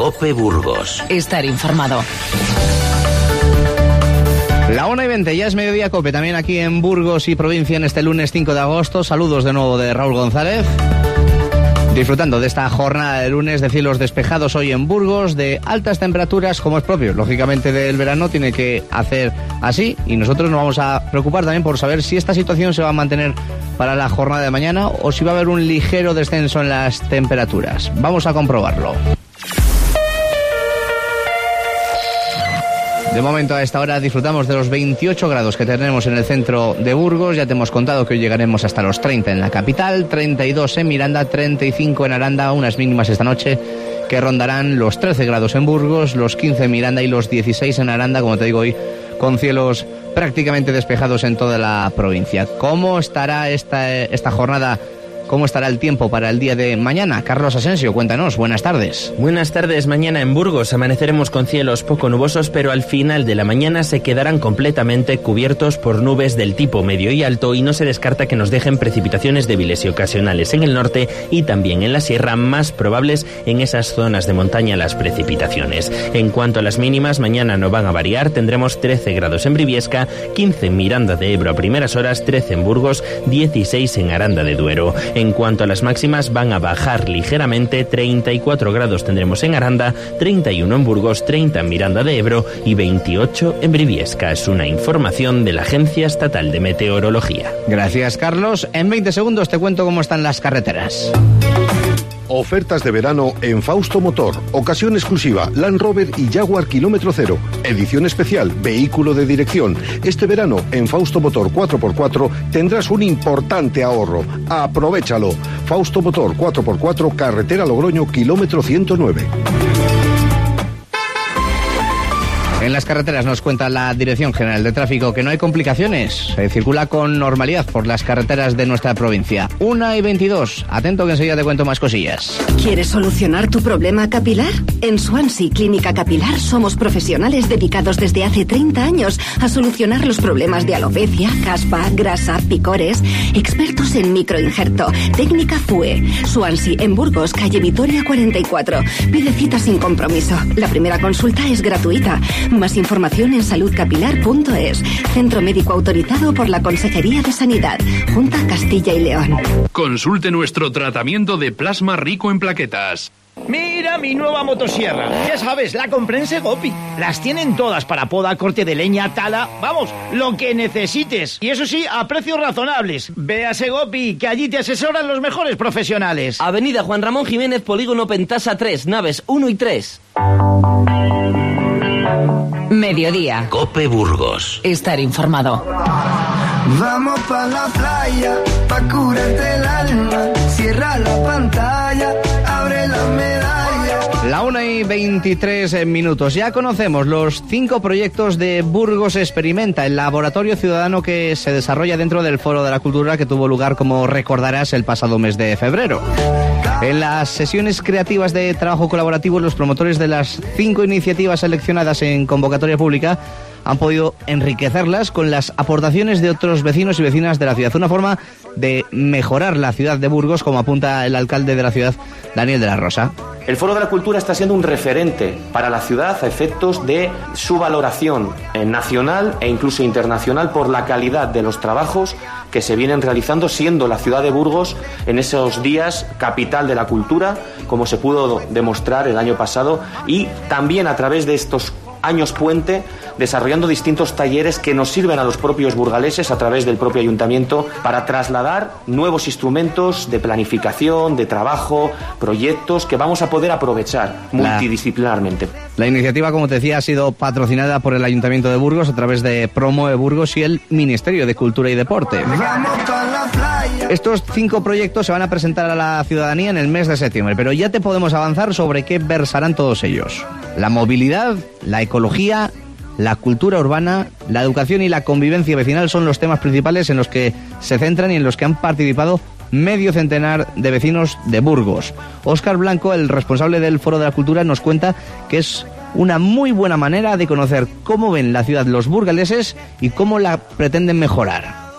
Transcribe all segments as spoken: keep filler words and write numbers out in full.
COPE Burgos. Estar informado. La una y veinte, ya es mediodía COPE, también aquí en Burgos y provincia en este lunes cinco de agosto. Saludos de nuevo de Raúl González. Disfrutando de esta jornada de lunes de cielos despejados hoy en Burgos, de altas temperaturas, como es propio, lógicamente, del verano, tiene que hacer así. Y nosotros nos vamos a preocupar también por saber si esta situación se va a mantener para la jornada de mañana o si va a haber un ligero descenso en las temperaturas. Vamos a comprobarlo. De momento, a esta hora disfrutamos de los veintiocho grados que tenemos en el centro de Burgos. Ya te hemos contado que hoy llegaremos hasta los treinta en la capital, treinta y dos en Miranda, treinta y cinco en Aranda, unas mínimas esta noche que rondarán los trece grados en Burgos, los quince en Miranda y los dieciséis en Aranda, como te digo hoy, con cielos prácticamente despejados en toda la provincia. ¿Cómo estará esta, esta jornada? ¿Cómo estará el tiempo para el día de mañana? Carlos Asensio, cuéntanos. Buenas tardes. Buenas tardes. Mañana en Burgos amaneceremos con cielos poco nubosos, pero al final de la mañana se quedarán completamente cubiertos por nubes del tipo medio y alto y no se descarta que nos dejen precipitaciones débiles y ocasionales en el norte y también en la sierra, más probables en esas zonas de montaña las precipitaciones. En cuanto a las mínimas, mañana no van a variar. Tendremos trece grados en Briviesca, quince en Miranda de Ebro a primeras horas, trece en Burgos, dieciséis en Aranda de Duero. En cuanto a las máximas, van a bajar ligeramente, treinta y cuatro grados tendremos en Aranda, treinta y uno en Burgos, treinta en Miranda de Ebro y veintiocho en Briviesca. Es una información de la Agencia Estatal de Meteorología. Gracias, Carlos. En veinte segundos te cuento cómo están las carreteras. Ofertas de verano en Fausto Motor. Ocasión exclusiva, Land Rover y Jaguar kilómetro cero. Edición especial, vehículo de dirección. Este verano en Fausto Motor cuatro por cuatro tendrás un importante ahorro. Aprovéchalo. Fausto Motor cuatro por cuatro, carretera Logroño, kilómetro ciento nueve. En las carreteras nos cuenta la Dirección General de Tráfico que no hay complicaciones. Se circula con normalidad por las carreteras de nuestra provincia. una y veintidós. Atento que enseguida te cuento más cosillas. ¿Quieres solucionar tu problema capilar? En Swansea Clínica Capilar somos profesionales dedicados desde hace treinta años a solucionar los problemas de alopecia, caspa, grasa, picores. Expertos en microinjerto. Técnica F U E. Swansea en Burgos, calle Vitoria cuarenta y cuatro. Pide cita sin compromiso. La primera consulta es gratuita. Más información en salud capilar punto es. Centro médico autorizado por la Consejería de Sanidad. Junta Castilla y León. Consulte nuestro tratamiento de plasma rico en plaquetas. Mira mi nueva motosierra. Ya sabes, la compré en Segopi. Las tienen todas para poda, corte de leña, tala. Vamos, lo que necesites. Y eso sí, a precios razonables. Ve a Segopi, que allí te asesoran los mejores profesionales. Avenida Juan Ramón Jiménez, Polígono Pentasa tres, naves uno y tres. Mediodía. COPE Burgos. Estar informado. Vamos pa' la playa, pa' curarte el alma. Cierra la pantalla, abre la medalla. La una y veintitrés minutos. Ya conocemos los cinco proyectos de Burgos Experimenta, el laboratorio ciudadano que se desarrolla dentro del Foro de la Cultura que tuvo lugar, como recordarás, el pasado mes de febrero. En las sesiones creativas de trabajo colaborativo, los promotores de las cinco iniciativas seleccionadas en convocatoria pública han podido enriquecerlas con las aportaciones de otros vecinos y vecinas de la ciudad. Una forma de mejorar la ciudad de Burgos, como apunta el alcalde de la ciudad, Daniel de la Rosa. El Foro de la Cultura está siendo un referente para la ciudad a efectos de su valoración nacional e incluso internacional por la calidad de los trabajos que se vienen realizando, siendo la ciudad de Burgos en esos días capital de la cultura, como se pudo demostrar el año pasado, y también a través de estos años puente, desarrollando distintos talleres que nos sirven a los propios burgaleses a través del propio ayuntamiento para trasladar nuevos instrumentos de planificación, de trabajo, proyectos que vamos a poder aprovechar multidisciplinarmente. La iniciativa, como te decía, ha sido patrocinada por el Ayuntamiento de Burgos a través de Promoe Burgos y el Ministerio de Cultura y Deporte. Estos cinco proyectos se van a presentar a la ciudadanía en el mes de septiembre, pero ya te podemos avanzar sobre qué versarán todos ellos. La movilidad, la ecología, la cultura urbana, la educación y la convivencia vecinal son los temas principales en los que se centran y en los que han participado medio centenar de vecinos de Burgos. Óscar Blanco, el responsable del Foro de la Cultura, nos cuenta que es una muy buena manera de conocer cómo ven la ciudad los burgaleses y cómo la pretenden mejorar.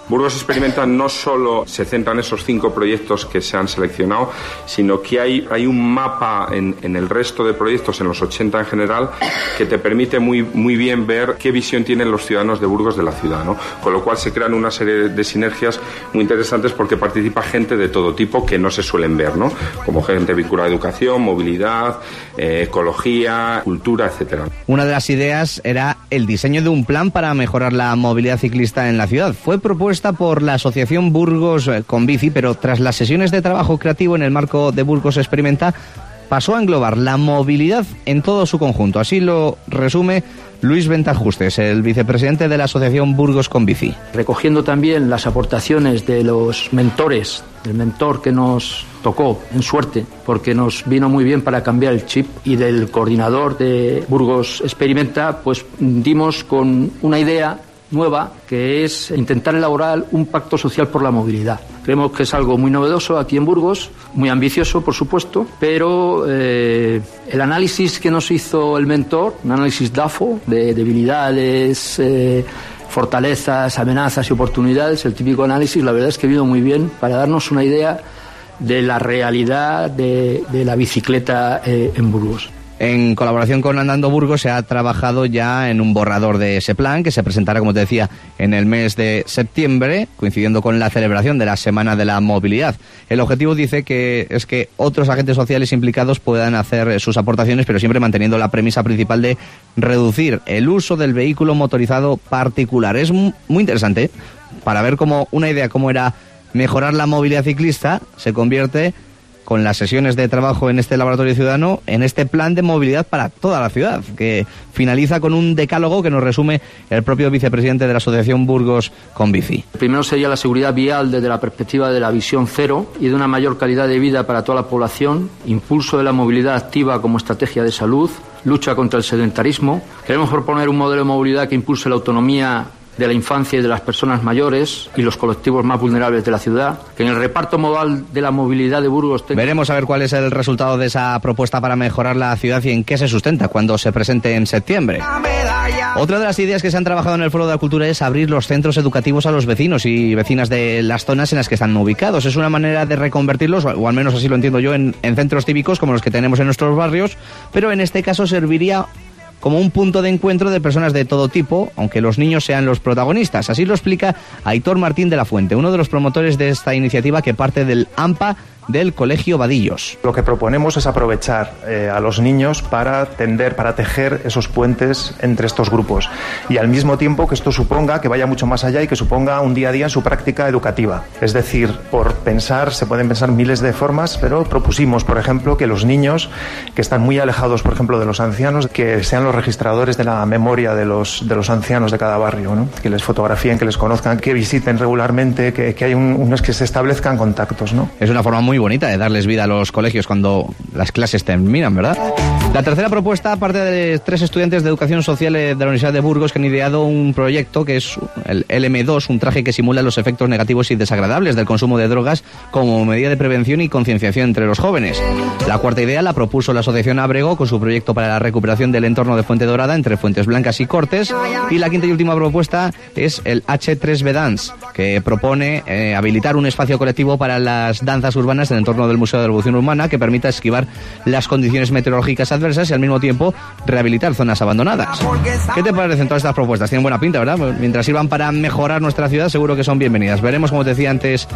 Burgos Experimenta no solo se centra en esos cinco proyectos que se han seleccionado, sino que hay, hay un mapa en, en el resto de proyectos, en los ochenta en general, que te permite muy, muy bien ver qué visión tienen los ciudadanos de Burgos de la ciudad, ¿no? Con lo cual se crean una serie de sinergias muy interesantes porque participa gente de todo tipo que no se suelen ver, ¿no? Como gente vinculada a educación, movilidad, eh, ecología, cultura, etcétera. Una de las ideas era el diseño de un plan para mejorar la movilidad ciclista en la ciudad. Fue propuesta por la asociación Burgos con Bici, pero tras las sesiones de trabajo creativo en el marco de Burgos Experimenta, pasó a englobar la movilidad en todo su conjunto. Así lo resume Luis Ventajustes, el vicepresidente de la asociación Burgos con Bici. Recogiendo también las aportaciones de los mentores, del mentor que nos tocó en suerte, porque nos vino muy bien para cambiar el chip, y del coordinador de Burgos Experimenta, pues dimos con una idea nueva, que es intentar elaborar un pacto social por la movilidad. Creemos que es algo muy novedoso aquí en Burgos, muy ambicioso, por supuesto, pero eh, el análisis que nos hizo el mentor, un análisis DAFO, de debilidades, eh, fortalezas, amenazas y oportunidades, el típico análisis, la verdad es que vino muy bien para darnos una idea de la realidad de, de la bicicleta eh, en Burgos. En colaboración con Andando Burgos se ha trabajado ya en un borrador de ese plan que se presentará, como te decía, en el mes de septiembre, coincidiendo con la celebración de la Semana de la Movilidad. El objetivo, dice, que es que otros agentes sociales implicados puedan hacer sus aportaciones, pero siempre manteniendo la premisa principal de reducir el uso del vehículo motorizado particular. Es muy interesante para ver cómo una idea como era mejorar la movilidad ciclista se convierte, con las sesiones de trabajo en este laboratorio ciudadano, en este plan de movilidad para toda la ciudad, que finaliza con un decálogo que nos resume el propio vicepresidente de la asociación Burgos con Bici. Primero sería la seguridad vial desde la perspectiva de la visión cero y de una mayor calidad de vida para toda la población, impulso de la movilidad activa como estrategia de salud, lucha contra el sedentarismo. Queremos proponer un modelo de movilidad que impulse la autonomía de la infancia y de las personas mayores y los colectivos más vulnerables de la ciudad, que en el reparto modal de la movilidad de Burgos tenga... Veremos a ver cuál es el resultado de esa propuesta para mejorar la ciudad y en qué se sustenta cuando se presente en septiembre. Otra de las ideas que se han trabajado en el Foro de la Cultura es abrir los centros educativos a los vecinos y vecinas de las zonas en las que están ubicados. Es una manera de reconvertirlos, o al menos así lo entiendo yo, en, en centros cívicos como los que tenemos en nuestros barrios, pero en este caso serviría como un punto de encuentro de personas de todo tipo, aunque los niños sean los protagonistas. Así lo explica Aitor Martín de la Fuente, uno de los promotores de esta iniciativa que parte del AMPA del Colegio Vadillos. Lo que proponemos es aprovechar eh, a los niños para tender, para tejer esos puentes entre estos grupos, y al mismo tiempo que esto suponga que vaya mucho más allá y que suponga un día a día en su práctica educativa. Es decir, por pensar, se pueden pensar miles de formas, pero propusimos, por ejemplo, que los niños que están muy alejados, por ejemplo, de los ancianos, que sean los registradores de la memoria de los, de los ancianos de cada barrio, ¿no? Que les fotografíen, que les conozcan, que visiten regularmente, que, que hay un, unos que se establezcan contactos, ¿no? Es una forma muy bonita de darles vida a los colegios cuando las clases terminan, ¿verdad? La tercera propuesta parte de tres estudiantes de educación social de la Universidad de Burgos que han ideado un proyecto que es el L M dos, un traje que simula los efectos negativos y desagradables del consumo de drogas como medida de prevención y concienciación entre los jóvenes. La cuarta idea la propuso la asociación Abrego con su proyecto para la recuperación del entorno de Fuente Dorada entre Fuentes Blancas y Cortes, y la quinta y última propuesta es el H tres B Dance, que propone eh, habilitar un espacio colectivo para las danzas urbanas en el entorno del Museo de la Evolución Humana que permita esquivar las condiciones meteorológicas adversas y al mismo tiempo rehabilitar zonas abandonadas. ¿Qué te parecen todas estas propuestas? Tienen buena pinta, ¿verdad? Mientras sirvan para mejorar nuestra ciudad, seguro que son bienvenidas. Veremos, como te decía antes,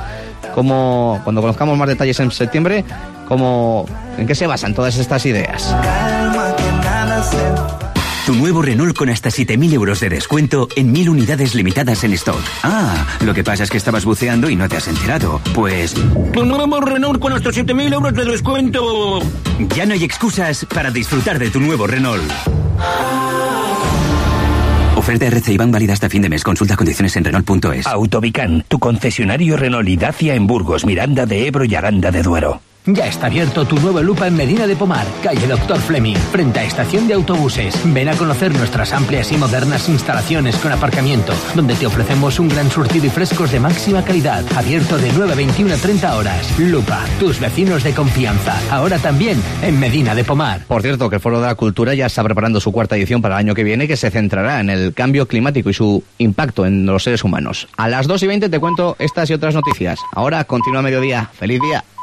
cómo, cuando conozcamos más detalles en septiembre, cómo, en qué se basan todas estas ideas. Tu nuevo Renault con hasta siete mil euros de descuento en mil unidades limitadas en stock. Ah, lo que pasa es que estabas buceando y no te has enterado. Pues... Tu nuevo Renault con hasta siete mil euros de descuento. Ya no hay excusas para disfrutar de tu nuevo Renault. Oferta R C I Bank válida hasta fin de mes. Consulta condiciones en Renault punto es. Autobican, tu concesionario Renault y Dacia en Burgos, Miranda de Ebro y Aranda de Duero. Ya está abierto tu nuevo Lupa en Medina de Pomar, calle Doctor Fleming, frente a estación de autobuses. Ven a conocer nuestras amplias y modernas instalaciones con aparcamiento, donde te ofrecemos un gran surtido y frescos de máxima calidad. Abierto de nueve a veintiuna a treinta horas. Lupa, tus vecinos de confianza. Ahora también en Medina de Pomar. Por cierto, que el Foro de la Cultura ya está preparando su cuarta edición para el año que viene, que se centrará en el cambio climático y su impacto en los seres humanos. A las dos y veinte te cuento estas y otras noticias. Ahora continúa Mediodía. ¡Feliz día!